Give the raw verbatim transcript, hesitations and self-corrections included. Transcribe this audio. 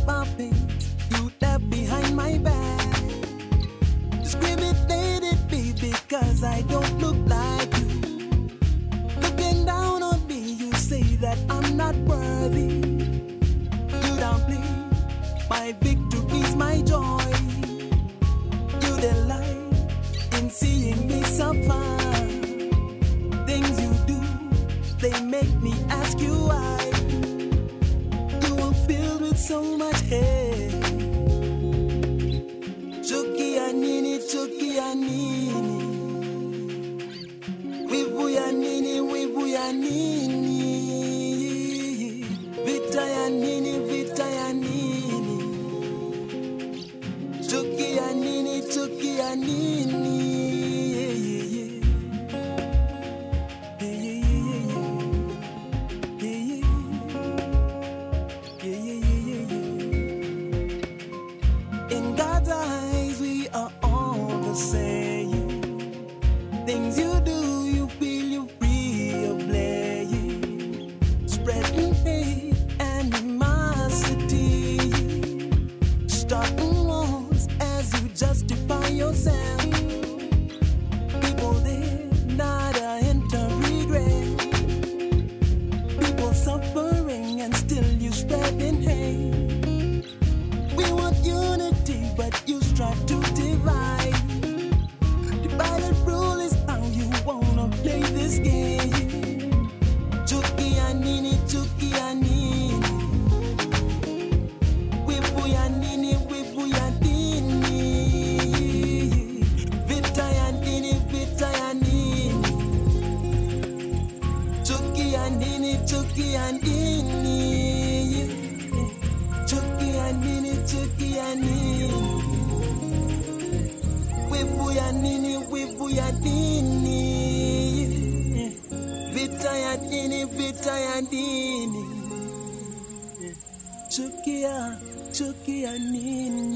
my face you left behind my back. Discriminated me because I don't look like you. Looking down on me, you say that I'm not worthy. You downplay my victories, my joy. You delight in seeing me suffer. Things you do, they make me ask you why. You are filled with so much hate. Chuki anini, chuki anini. Wivu ya nini, wivu ya nini. Vita ya nini, vita ya nini. Chuki ya nini, chuki ya nini. In God's eyes, we are all the same. Things you do, you feel you free of blame. Spreading hate, animosity, starting wars as you justify yourself. People there, not a hint of regret. People suffering and still you spreading hate. We want unity, but you strive to divide. Divided rule is how you wanna play this game. Chuki anini, chuki anini. Wivu ya nini, wivu ya nini. Vita ya nini, vita ya nini. Chuki anini, chuki anini. Chuki anini, chuki anini. Wivu ya nini, wivu ya nini. Vita ya nini, vita ya nini. Chuki ya, chuki ya nini.